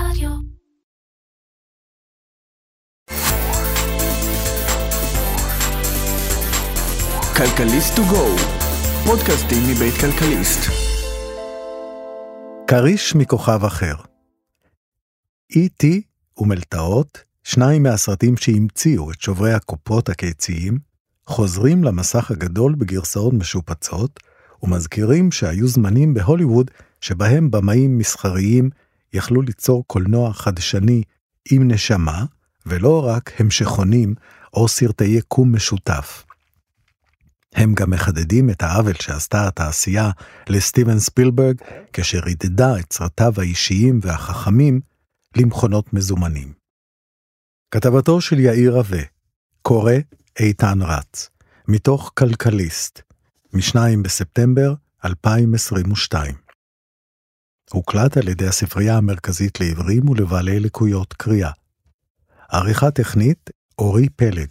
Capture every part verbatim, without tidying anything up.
רדיו. כלכליסט טו גו, פודקאסטים מבית כלכליסט. כריש מכוכב אחר. אי טי ומלטעות, שניים מהסרטים שהמציאו את שוברי הקופות הקיציים, חוזרים למסך הגדול בגרסאות משופצות, ומזכירים שהיו זמנים בהוליווד שבהם במאים מסחריים יכלו ליצור קולנוע חדשני עם נשמה, ולא רק המשכונים או סרטי יקום משותף. הם גם מחדדים את העוול שעשתה התעשייה לסטיבן ספילברג, כאשר רידדה את סרטיו האישיים והחכמים למכונות מזומנים. כתבתו של יאיר רווה, קורא איתן רץ, מתוך כלכליסט, משניים בספטמבר אלפיים עשרים ושתיים. הוקלט על ידי הספרייה המרכזית לעברים ולבעלי לקויות קריאה. עריכה טכנית, אורי פלג.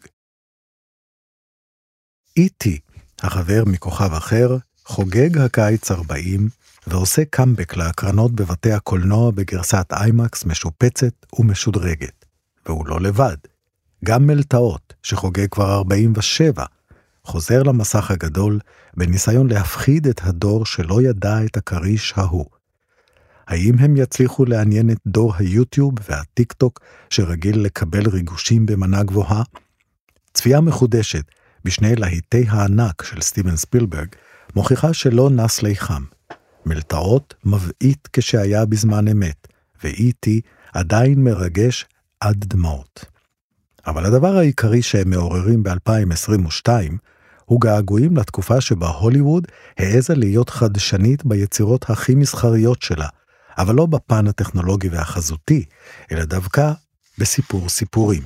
אי טי, החבר מכוכב אחר, חוגג הקיץ ארבעים, ועושה קאמבק להקרנות בבתי הקולנוע בגרסת איימקס משופצת ומשודרגת. והוא לא לבד. גם מלטעות, שחוגג כבר ארבעים ושבע, חוזר למסך הגדול בניסיון להפחיד את הדור שלא ידע את הכריש ההוא. האם הם יצליחו לעניין את דור היוטיוב והטיק טוק שרגיל לקבל ריגושים במנה גבוהה? צפייה מחודשת בשני להיטי הענק של סטיבן ספילברג מוכיחה שלא נס ליחם. מלטעות מבעית כשהיה בזמן אמת, ואי טי עדיין מרגש עד דמעות. אבל הדבר העיקרי שהם מעוררים ב-אלפיים עשרים ושתיים הוא געגועים לתקופה שבה הוליווד העזה להיות חדשנית ביצירות הכי מסחריות שלה, אבל לא בפן הטכנולוגי והחזותי, אלא דווקא בסיפור סיפורים.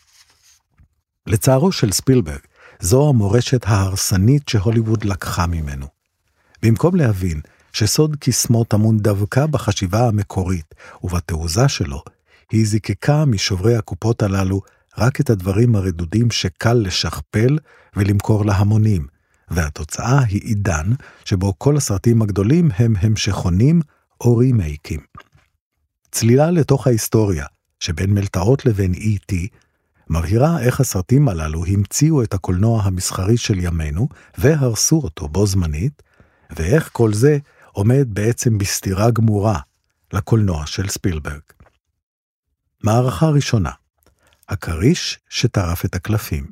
לצערו של ספילברג, זו המורשת ההרסנית שהוליווד לקחה ממנו. במקום להבין שסוד קסמו טמון דווקא בחשיבה המקורית ובתעוזה שלו, היא זיקקה משוברי הקופות הללו רק את הדברים הרדודים שקל לשכפל ולמכור להמונים, והתוצאה היא עידן שבו כל הסרטים הגדולים הם המשכונים או רימייקים. צלילה לתוך ההיסטוריה שבין מלטעות לבין אי טי, מבהירה איך הסרטים הללו המציאו את הקולנוע המסחרי של ימינו והרסו אותו בו זמנית, ואיך כל זה עומד בעצם בסתירה גמורה לקולנוע של ספילברג. מערכה ראשונה, הכריש שטרף את הקלפים.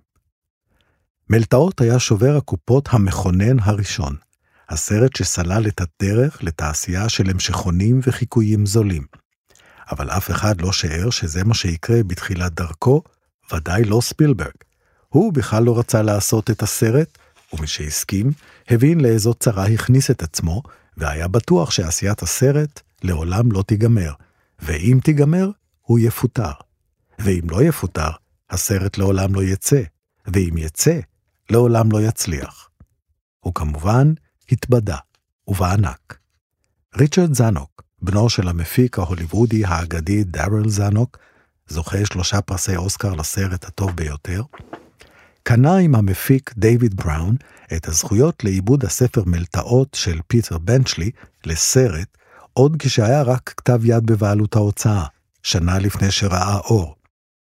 מלטעות היה שובר הקופות המכונן הראשון, הסרט שסלל את הדרך לתעשייה של המשכונים וחיקויים זולים. אבל אף אחד לא שער שזה מה שיקרה בתחילת דרכו, ודאי לא ספילברג. הוא בכלל לא רצה לעשות את הסרט, ומשהסכים, הבין לאיזו צרה הכניס את עצמו, והיה בטוח שעשיית הסרט לעולם לא תיגמר, ואם תיגמר, הוא יפוטר. ואם לא יפוטר, הסרט לעולם לא יצא, ואם יצא, לעולם לא יצליח. הוא כמובן התבדה, ובענק. ריצ'רד זנוק, בנו של המפיק ההוליוודי האגדי דארל זנוק, זוכה שלושה פרסי אוסקר לסרט הטוב ביותר, קנה עם המפיק דיוויד בראון את הזכויות לעיבוד הספר מלטעות של פיטר בנצ'לי לסרט, עוד כשהיה רק כתב יד בבעלות ההוצאה, שנה לפני שראה אור.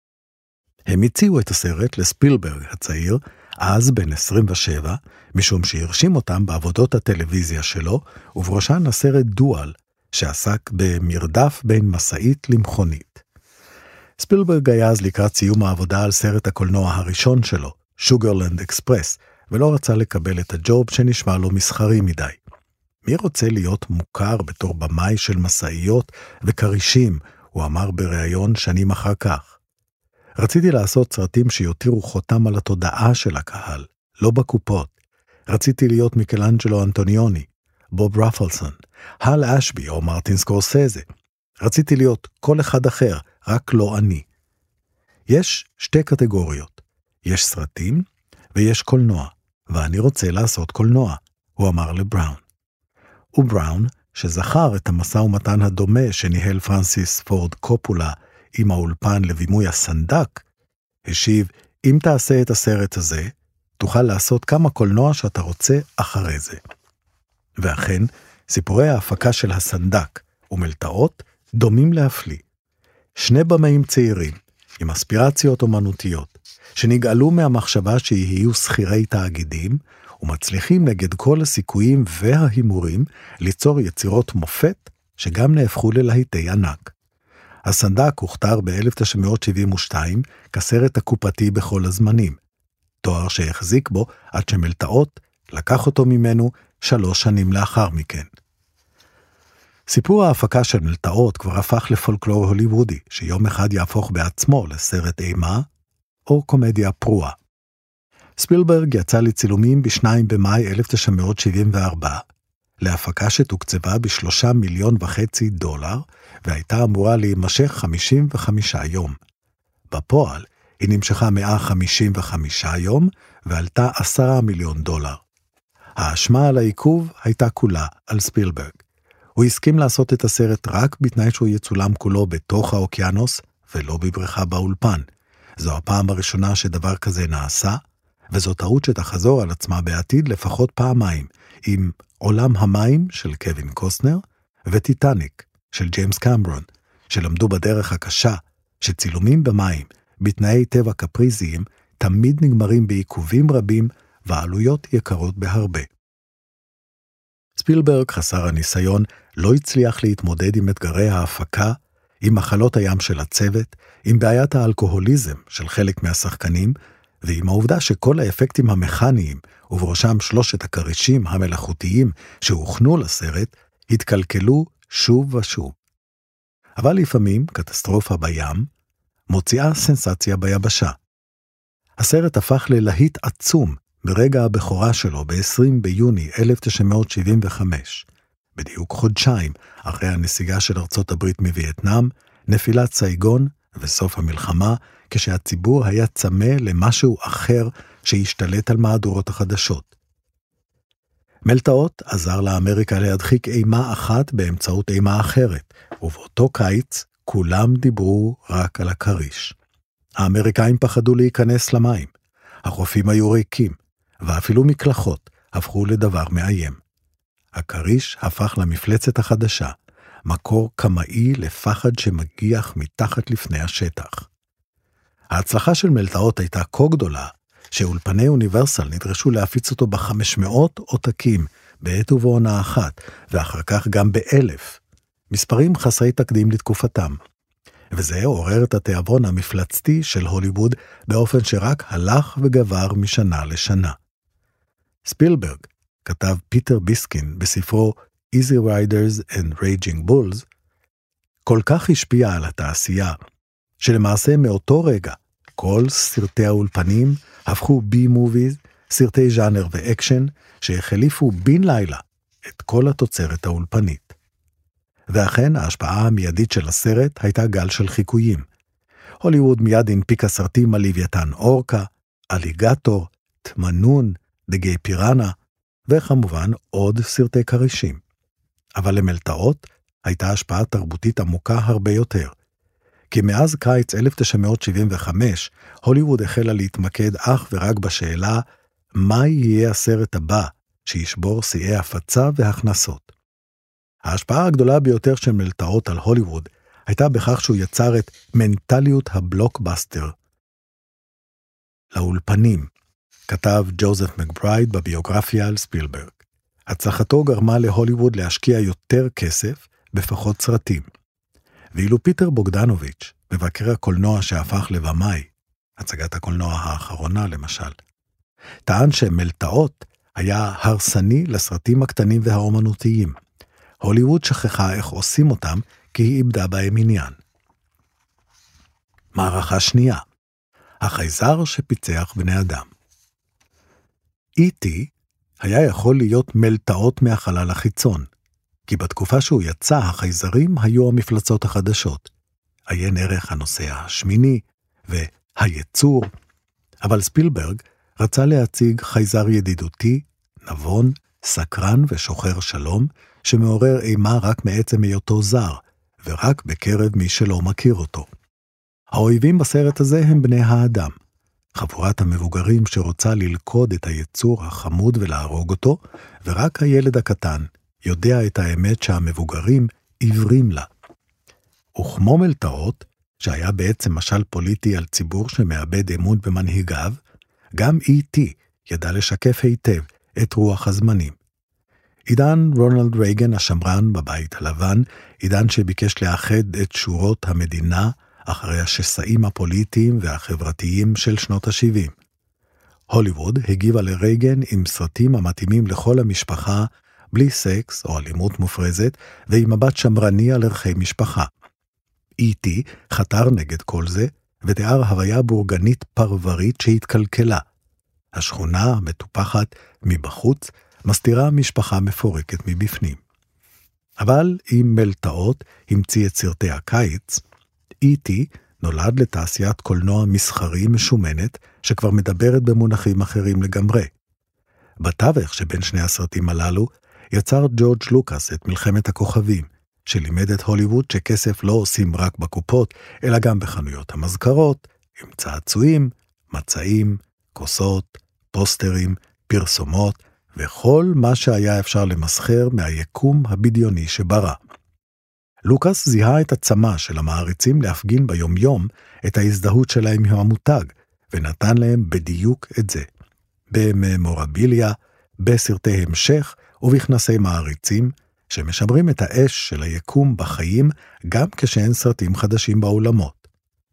הם הציעו את הסרט לספילברג הצעיר, אז בן עשרים ושבע, משום שהרשים אותם בעבודות הטלוויזיה שלו, ובראשן הסרט דואל, שעסק במרדף בין מסעית למכונית. ספילברג היה אז לקראת סיום העבודה על סרט הקולנוע הראשון שלו, שוגרלנד אקספרס, ולא רצה לקבל את הג'וב שנשמע לו מסחרי מדי. מי רוצה להיות מוכר בתור במאי של מסעיות וקרישים, הוא אמר בריאיון שנים אחר כך. רציתי לעשות סרטים שיותירו חותם על התודעה של הקהל, לא בקופות. רציתי להיות מיקלאנג'לו אנטוניוני, בוב רפלסון, הל אשבי או מרטין סקורסזה. רציתי להיות כל אחד אחר, רק לא אני. יש שתי קטגוריות. יש סרטים ויש קולנוע, ואני רוצה לעשות קולנוע, הוא אמר לבראון. ובראון, שזכר את המשא ומתן הדומה שניהל פרנסיס פורד קופולה עם האולפן לבימוי הסנדק, השיב, אם תעשה את הסרט הזה, תוכל לעשות כמה קולנוע שאתה רוצה אחרי זה. ואכן, סיפורי ההפקה של הסנדק ומלטעות דומים להפליא. שני במאים צעירים, עם אספירציות אומנותיות, שנגאלו מהמחשבה שיהיו שכירי תאגידים, ומצליחים נגד כל הסיכויים וההימורים ליצור יצירות מופת שגם נהפכו ללהיטי ענק. הסנדק הוכתר ב-אלף תשע מאות שבעים ושתיים כסרט הקופתי בכל הזמנים, תואר שהחזיק בו עד שמלטעות לקח אותו ממנו שלוש שנים לאחר מכן. סיפור ההפקה של מלטעות כבר הפך לפולקלור הוליוודי, שיום אחד יהפוך בעצמו לסרט אימה או קומדיה פרועה. ספילברג יצא לצילומים בשניים במאי אלף תשע מאות שבעים וארבע, להפקה שתוקצבה בשלושה מיליון וחצי דולר, והייתה אמורה להימשך חמישים וחמישה יום. בפועל היא נמשכה מאה חמישים וחמישה יום, ועלתה עשרה מיליון דולר. האשמה על העיכוב הייתה כולה על ספילברג. הוא הסכים לעשות את הסרט רק בתנאי שהוא יצולם כולו בתוך האוקיינוס, ולא בבריכה באולפן. זו הפעם הראשונה שדבר כזה נעשה, וזו טעות שתחזור על עצמה בעתיד לפחות פעמיים, עם עולם המים של קווין קוסטנר, וטיטניק של ג'יימס קמרון, שלמדו בדרך הקשה, שצילומים במים, בתנאי טבע קפריזיים, תמיד נגמרים בעיכובים רבים, ועלויות יקרות בהרבה. ספילברג, חסר הניסיון, לא הצליח להתמודד עם אתגרי ההפקה, עם מחלות הים של הצוות, עם בעיית האלכוהוליזם של חלק מהשחקנים, ועם העובדה שכל האפקטים המכניים, ובראשם שלושת הקרישים המלאכותיים שהוכנו לסרט, התקלקלו שוב ושוב. אבל לפעמים קטסטרופה בים מוציאה סנסציה ביבשה. הסרט הפך ללהיט עצום ברגע הבכורה שלו ב-עשרים ביוני אלף תשע מאות שבעים וחמש, בדיוק חודשיים אחרי הנסיגה של ארצות הברית מווייטנאם, נפילת סייגון וסוף המלחמה, כשהציבור היה צמא למשהו אחר שהשתלט על מהדורות החדשות. מלטעות עזר לאמריקה להדחיק אימה אחת באמצעות אימה אחרת, ובאותו קיץ כולם דיברו רק על הקריש. האמריקאים פחדו להיכנס למים, החופים היו ריקים, ואפילו מקלחות הפכו לדבר מאיים. הקריש הפך למפלצת החדשה, מקור קמאי לפחד שמגיח מתחת לפני השטח. ההצלחה של מלטעות הייתה כה גדולה, שאולפני אוניברסל נדרשו להפיץ אותו ב-חמש מאות עותקים בעת ובעונה אחת, ואחר כך גם באלף, מספרים חסרי תקדים לתקופתם. וזה עורר את התיאבון המפלצתי של הוליווד באופן שרק הלך וגבר משנה לשנה. ספילברג, כתב פיטר ביסקין בספרו Easy Riders and Raging Bulls, כל כך השפיע על התעשייה, שלמעשה מאותו רגע, כל סרטי האולפנים הפכו בי-מוביז, סרטי ז'אנר ואקשן, שהחליפו בן לילה את כל התוצרת האולפנית. ואכן, ההשפעה המיידית של הסרט הייתה גל של חיקויים. הוליווד מיד הנפיקה סרטים על לוויתן אורקה, אליגטור, תמנון, דגי פירנה, וכמובן עוד סרטי קרישים. אבל למלטעות הייתה השפעה תרבותית עמוקה הרבה יותר. כי מאז קיץ אלף תשע מאות שבעים וחמש, הוליווד החלה להתמקד אך ורק בשאלה, מה יהיה הסרט הבא שישבור שיאי הפצה והכנסות. ההשפעה הגדולה ביותר של מלטעות על הוליווד הייתה בכך שהוא יצר את מנטליות הבלוקבאסטר. לאולפנים, כתב ג'וזף מקברייד בביוגרפיה על ספילברג. הצלחתו גרמה להוליווד להשקיע יותר כסף בפחות סרטים. ואילו פיטר בוגדנוביץ', מבקר הקולנוע שהפך לבמאי, הצגת הקולנוע האחרונה למשל, טען שמלטעות היה הרסני לסרטים הקטנים והאומנותיים. הוליווד שכחה איך עושים אותם, כי היא איבדה בהם עניין. מערכה שנייה, החייזר שפיצח בני אדם. אי טי היה יכול להיות מלטעות מהחלל החיצון, כי בתקופה שהוא יצא, החייזרים היו המפלצות החדשות. עיין ערך הנושא השמיני והיצור, אבל ספילברג רצה להציג חייזר ידידותי, נבון, סקרן ושוחר שלום, שמעורר אימה רק מעצם היותו זר, ורק בקרב מי שלא מכיר אותו. האויבים בסרט הזה הם בני האדם, חבורת המבוגרים שרוצה ללכוד את היצור החמוד ולהרוג אותו, ורק הילד הקטן יודע את האמת שהמבוגרים עיוורים לה. וכמו מלטעות, שהיה בעצם משל פוליטי על ציבור שמאבד אמון במנהיגיו, גם אי טי ידע לשקף היטב את רוח הזמנים. עידן רונלד רייגן השמרן בבית הלבן, עידן שביקש לאחד את שורות המדינה אחרי השסעים הפוליטיים והחברתיים של שנות ה-שבעים. הוליווד הגיבה לרייגן עם סרטים המתאימים לכל המשפחה, בלי סקס או אלימות מופרזת, ועם מבט שמרני על ערכי משפחה. אי טי חתר נגד כל זה, ותיאר הוויה בורגנית פרברית שהתקלקלה. השכונה המטופחת מבחוץ מסתירה משפחה מפורקת מבפנים. אבל עם מלטעות המציא את סרטי הקיץ, אי טי נולד לתעשיית קולנוע מסחרי משומנת, שכבר מדברת במונחים אחרים לגמרי. בתווך שבין שני הסרטים הללו, יצר ג'ורג' לוקאס את מלחמת הכוכבים, שלימד את הוליווד שכסף לא עושים רק בקופות, אלא גם בחנויות המזכרות, עם צעצועים, מצעים, כוסות, פוסטרים, פרסומות, וכל מה שהיה אפשר למסחר מהיקום הבדיוני שברא. לוקאס זיהה את הצמא של המעריצים להפגין ביומיום את ההזדהות שלהם עם המותג, ונתן להם בדיוק את זה. בממורביליה, בסרטי המשך ובכנסי מעריצים, שמשמרים את האש של היקום בחיים גם כשאין סרטים חדשים באולמות.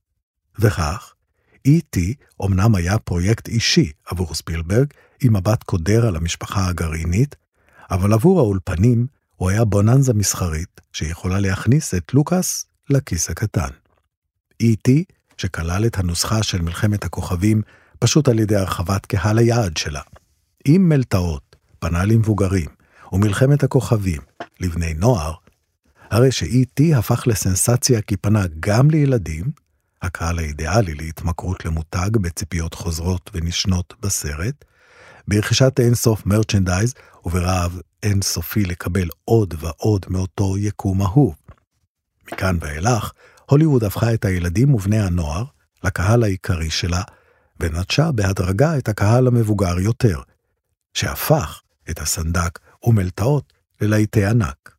וכך, אי טי אומנם היה פרויקט אישי עבור ספילברג, עם מבט קודר על המשפחה הגרעינית, אבל עבור האולפנים הוא היה בוננזה מסחרית שיכולה להכניס את לוקאס לכיס הקטן. אי טי, שכלל את הנוסחה של מלחמת הכוכבים, פשוט על ידי הרחבת קהל היעד שלה. עם מלטעות, פנה למבוגרים, ומלחמת הכוכבים, לבני נוער, הרי שאי טי הפך לסנסציה כי פנה גם לילדים, הקהל האידיאלי להתמכרות למותג בציפיות חוזרות ונשנות בסרט, ברכישת אינסוף מרצ'נדייז וברעב אינסופי לקבל עוד ועוד מאותו יקום אהוב. מכאן ואילך, הוליווד הפכה את הילדים ובני הנוער לקהל העיקרי שלה, ונטשה בהדרגה את הקהל המבוגר יותר, שהפך את הסנדק ומלטעות ללהיטי ענק.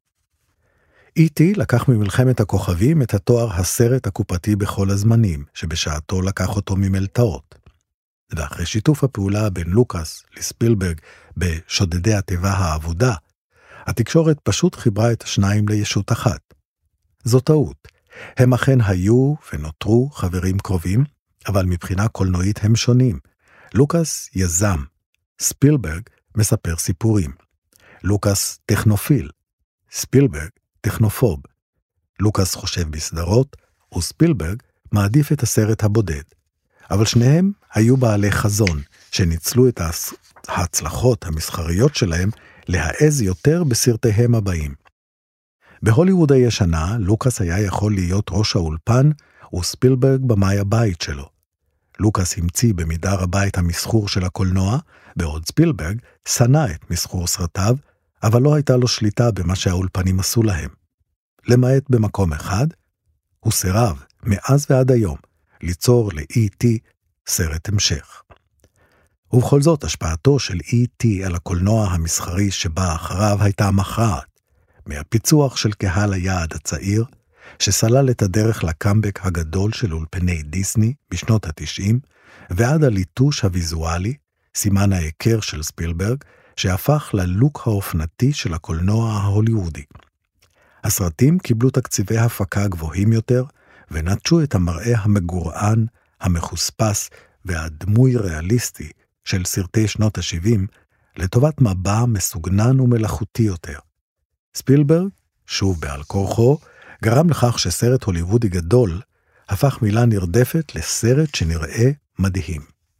אי טי לקח ממלחמת הכוכבים את התואר הסרט הקופתי בכל הזמנים, שבשעתו לקח אותו ממלטעות. ואחרי שיתוף הפעולה בין לוקאס לספילברג בשודדי הטבע העבודה, התקשורת פשוט חיברה את השניים לישות אחת. זו טעות. הם אכן היו ונותרו חברים קרובים, אבל מבחינה קולנועית הם שונים. לוקאס יזם, ספילברג מספר סיפורים. לוקאס טכנופיל, ספילברג טכנופוב. לוקאס חושב בסדרות, וספילברג מעדיף את הסרט הבודד. אבל שניהם היו בעלי חזון, שניצלו את ההצלחות המסחריות שלהם להעז יותר בסרטיהם הבאים. בהוליווד הישנה, לוקאס היה יכול להיות ראש האולפן, וספילברג במאי הבית שלו. לוקאס המציא במידה רבה את המסחור של הקולנוע, בעוד ספילברג שנא את מסחור סרטיו, אבל לא הייתה לו שליטה במה שהאולפנים עשו להם. למעט במקום אחד, הוא סירב, מאז ועד היום, ליצור ל-אי טי סרט המשך. ובכל זאת, השפעתו של אי טי על הקולנוע המסחרי שבא אחריו הייתה מכרעת, מהפיצוח של קהל היעד הצעיר, שסלל את הדרך לקאמבק הגדול של אולפני דיסני בשנות ה-תשעים, ועד הליטוש הוויזואלי, סימן ההיכר של ספילברג, שהפך ללוק האופנתי של הקולנוע ההוליוודי. הסרטים קיבלו תקציבי הפקה גבוהים יותר, ונטשו את המראה המגורען, המחוספס והדמוי ריאליסטי של סרטי שנות ה-שבעים, לטובת מבע מסוגנן ומלאכותי יותר. ספילברג, שוב בעל כורחו, גרם לכך שסרט הוליוודי גדול הפך מילה נרדפת לסרט שנראה מדהים.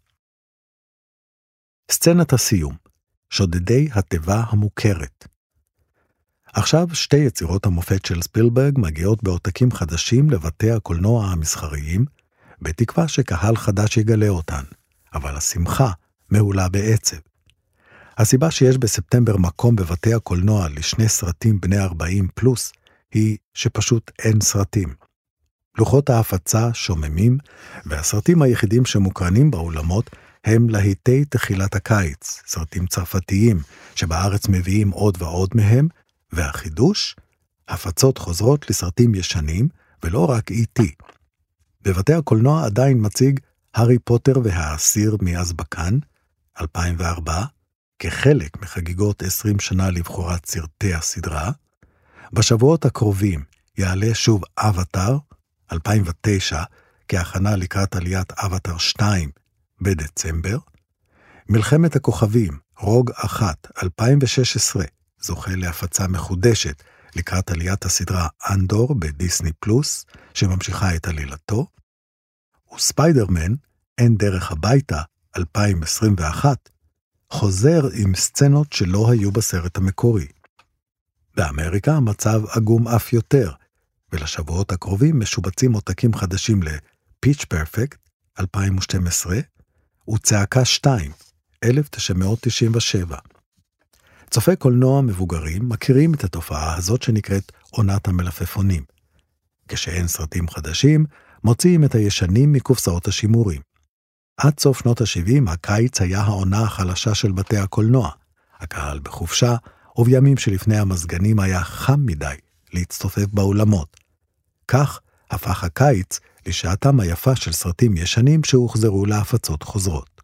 סצנת הסיום, שודדי הטבע המוכרת. עכשיו שתי יצירות המופת של ספילברג מגיעות בעותקים חדשים לבתי הקולנוע המסחריים, בתקווה שקהל חדש יגלה אותן, אבל השמחה מעולה בעצב. הסיבה שיש בספטמבר מקום בבתי הקולנוע לשני סרטים בני ארבעים פלוס, היא שפשוט אין סרטים. לוחות ההפצה שוממים, והסרטים היחידים שמוקרנים באולמות הם להיטי תחילת הקיץ, סרטים צרפתיים שבארץ מביאים עוד ועוד מהם, והחידוש, הפצות חוזרות לסרטים ישנים ולא רק אי טי. בבתי הקולנוע עדיין מציג הארי פוטר והאסיר מאזבקן, אלפיים וארבע, כחלק מחגיגות עשרים שנה לבחורת סרטי הסדרה. בשבועות הקרובים יעלה שוב אבטר, אלפיים ותשע, כהכנה לקראת עליית אבטר שתיים בדצמבר. מלחמת הכוכבים, רוג אחת, אלפיים ושש עשרה, זוכה להפצה מחודשת לקראת עליית הסדרה אנדור בדיסני פלוס, שממשיכה את עלילתו. וספיידרמן, אין דרך הביתה, אלפיים עשרים ואחת, חוזר עם סצנות שלא היו בסרט המקורי. באמריקה המצב עגום אף יותר, ולשבועות הקרובים משובצים עותקים חדשים ל-Pitch Perfect, אלפיים ושתים עשרה, וצעקה שתיים, אלף תשע מאות תשעים ושבע. צופי קולנוע מבוגרים מכירים את התופעה הזאת שנקראת עונת המלפפונים. כשאין סרטים חדשים, מוציאים את הישנים מקופסאות השימורים. עד סוף שנות ה-שבעים, הקיץ היה העונה החלשה של בתי הקולנוע. הקהל בחופשה, ובימים שלפני המזגנים היה חם מדי להצטופף באולמות. כך הפך הקיץ לשעתם היפה של סרטים ישנים שהוחזרו להפצות חוזרות.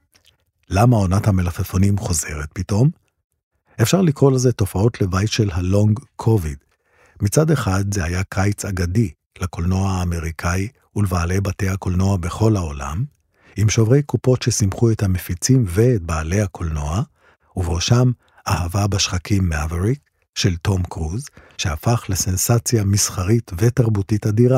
למה עונת המלפפונים חוזרת פתאום? אפשר לקרוא לזה תופעות לוואי של הלונג קוביד. מצד אחד זה היה קיץ אגדי לקולנוע האמריקאי ולבעלי בתי הקולנוע בכל העולם, עם שוברי קופות ששמחו את המפיצים ואת בעלי הקולנוע, ובראשם אהבה בשחקים מאבריק של תום קרוז, שהפך לסנסציה מסחרית ותרבותית אדירה.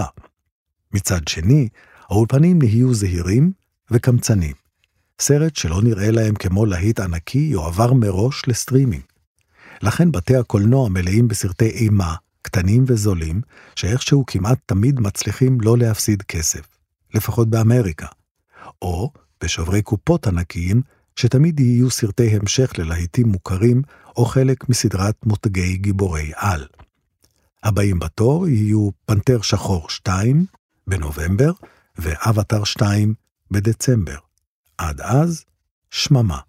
מצד שני, האולפנים נהיו זהירים וקמצנים. סרט שלא נראה להם כמו להיט ענקי יועבר מראש לסטרימינג. לכן בתי הקולנוע מלאים בסרטי אימה, קטנים וזולים, שאיכשהו כמעט תמיד מצליחים לא להפסיד כסף, לפחות באמריקה. או בשוברי קופות ענקיים, שתמיד יהיו סרטי המשך ללהיטים מוכרים, או חלק מסדרת מותגי גיבורי על. הבאים בתור יהיו פנתר שחור שתיים בנובמבר, ואבטר שתיים בדצמבר. עד אז, שממה.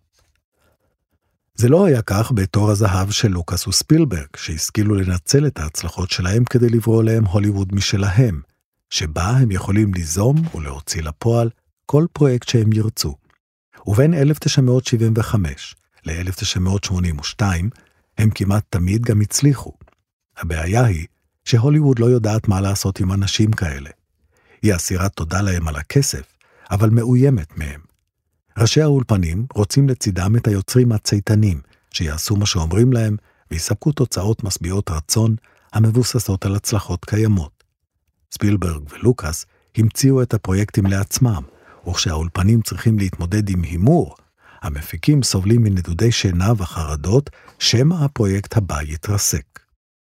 זה לא היה כך בתור הזהב של לוקאס וספילברג, שהשכילו לנצל את ההצלחות שלהם כדי לברוא להם הוליווד משלהם, שבה הם יכולים ליזום ולהוציא לפועל כל פרויקט שהם ירצו. ובין אלף תשע מאות שבעים וחמש ל-אלף תשע מאות שמונים ושתיים, הם כמעט תמיד גם הצליחו. הבעיה היא שהוליווד לא יודעת מה לעשות עם אנשים כאלה. היא אסירת תודה להם על הכסף, אבל מאוימת מהם. ראשי האולפנים רוצים לצידם את היוצרים הצייתנים, שיעשו מה שאומרים להם, ויספקו תוצאות משביעות רצון, המבוססות על הצלחות קיימות. ספילברג ולוקאס המציאו את הפרויקטים לעצמם, וכשהאולפנים צריכים להתמודד עם הימור, המפיקים סובלים מנדודי שינה וחרדות, שמא הפרויקט הבא יתרסק.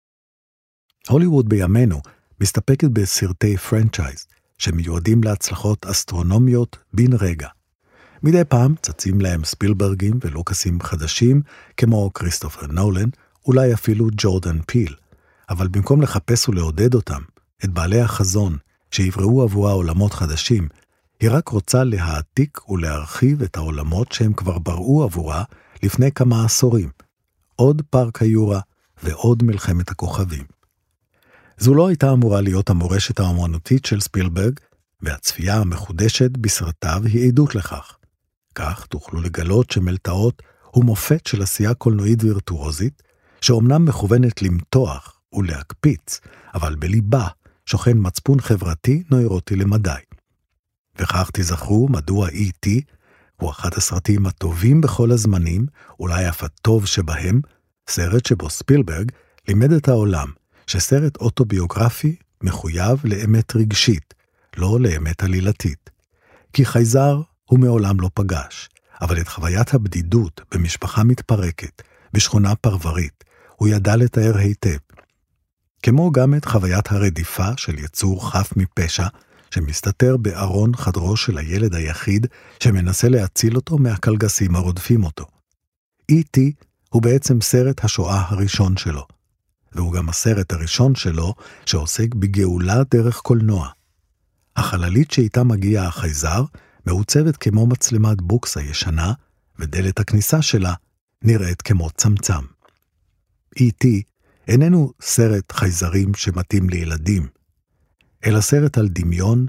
הוליווד בימינו מסתפקת בסרטי פרנצ'ייז, שמיועדים להצלחות אסטרונומיות בן רגע. מדי פעם צצים להם ספילברגים ולוקאסים חדשים, כמו כריסטופר נולן, אולי אפילו ג'ורדן פיל, אבל במקום לחפש ולעודד אותם, את בעלי החזון שיבראו עבורה עולמות חדשים, היא רק רוצה להעתיק ולהרחיב את העולמות שהם כבר בראו עבורה לפני כמה עשורים. עוד פארק היורה ועוד מלחמת הכוכבים. זו לא הייתה אמורה להיות המורשת האמנותית של ספילברג, והצפייה המחודשת בסרטיו היא עדות לכך. כך תוכלו לגלות שמלטעות הוא מופת של עשייה קולנועית וירטואוזית, שאומנם מכוונת למתוח ולהקפיץ, אבל בליבה שוכן מצפון חברתי נוירוטי למדי. וכך תזכרו מדוע אי טי הוא אחד הסרטים הטובים בכל הזמנים, אולי אף הטוב שבהם, סרט שבו ספילברג לימד את העולם שסרט אוטוביוגרפי מחויב לאמת רגשית, לא לאמת עלילתית. כי חייזר הוא מעולם לא פגש, אבל את חוויית הבדידות במשפחה מתפרקת, בשכונה פרברית, הוא ידע לתאר היטב. כמו גם את חוויית הרדיפה של יצור חף מפשע, שמסתתר בארון חדרו של הילד היחיד, שמנסה להציל אותו מהקלגסים הרודפים אותו. אי טי הוא בעצם סרט השואה הראשון שלו, והוא גם הסרט הראשון שלו שעוסק בגאולה דרך קולנוע. החללית שאיתה מגיע החייזר מעוצבת כמו מצלמת בוקס הישנה, ודלת הכניסה שלה נראית כמו צמצם. אי טי איננו סרט חייזרים שמתאים לילדים, אלא סרט על דמיון,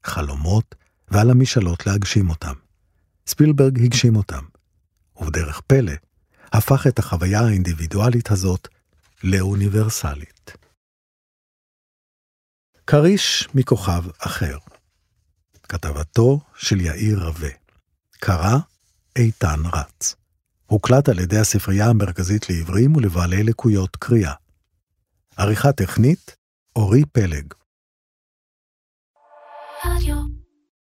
חלומות ועל המשאלות להגשים אותם. ספילברג הגשים אותם, ובדרך פלא הפך את החוויה האינדיבידואלית הזאת לאוניברסלית. קריש מכוכב אחר. כתבתו של יאיר רווה. קרא איתן רץ. הוקלט על ידי הספרייה המרכזית לעברים ולבעלי לקויות קריאה. עריכה טכנית, אורי פלג. רדיו